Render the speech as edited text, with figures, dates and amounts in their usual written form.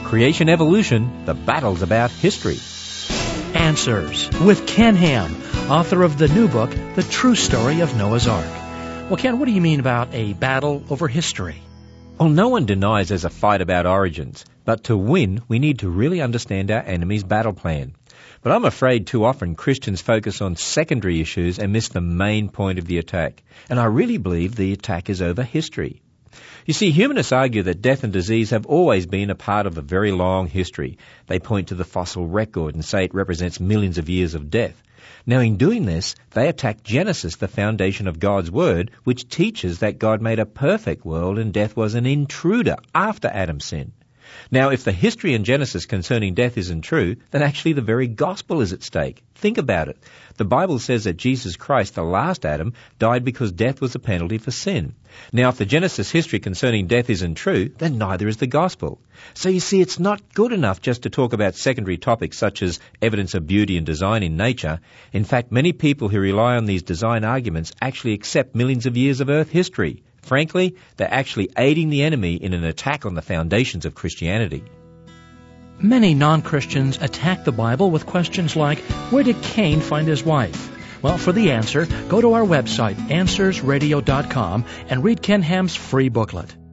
Creation Evolution, the battle's about history. Answers with Ken Ham, author of the new book, The True Story of Noah's Ark. Well, Ken, what do you mean about a battle over history? Well, no one denies there's a fight about origins, but to win, we need to really understand our enemy's battle plan. But I'm afraid too often Christians focus on secondary issues and miss the main point of the attack. And I really believe the attack is over history. You see, humanists argue that death and disease have always been a part of a very long history. They point to the fossil record and say it represents millions of years of death. Now, in doing this, they attack Genesis, the foundation of God's Word, which teaches that God made a perfect world and death was an intruder after Adam's sin. Now, if the history in Genesis concerning death isn't true, then actually the very gospel is at stake. Think about it. The Bible says that Jesus Christ, the last Adam, died because death was a penalty for sin. Now, if the Genesis history concerning death isn't true, then neither is the gospel. So you see, it's not good enough just to talk about secondary topics such as evidence of beauty and design in nature. In fact, many people who rely on these design arguments actually accept millions of years of Earth history. Frankly, they're actually aiding the enemy in an attack on the foundations of Christianity. Many non-Christians attack the Bible with questions like, where did Cain find his wife? Well, for the answer, go to our website, AnswersRadio.com, and read Ken Ham's free booklet.